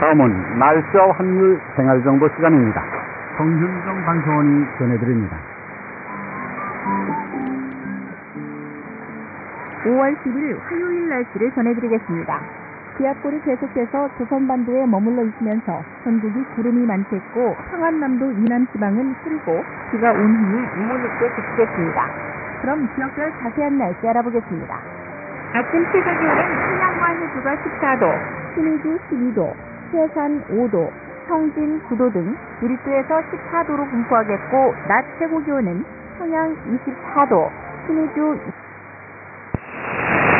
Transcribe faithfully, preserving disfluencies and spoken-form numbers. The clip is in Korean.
다음은 날씨와 환율 생활정보 시간입니다. 송윤정 방송원이 전해드립니다. 오월 십일 화요일 날씨를 전해드리겠습니다. 기압골이 계속해서 조선반도에 머물러 있으면서 전국이 구름이 많겠고 평안남도 이남지방은 흐리고 비가 온 후에 우문있게 그치겠습니다. 그럼 지역별 자세한 날씨 알아보겠습니다. 아침 최저 기온은 청양과 해주가 십사 도, 신의주 십이 도, 해산 오 도, 청진 구 도 등 누리도에서 십사 도로 분포하겠고 낮 최고 기온은 청양 이십사 도, 신의주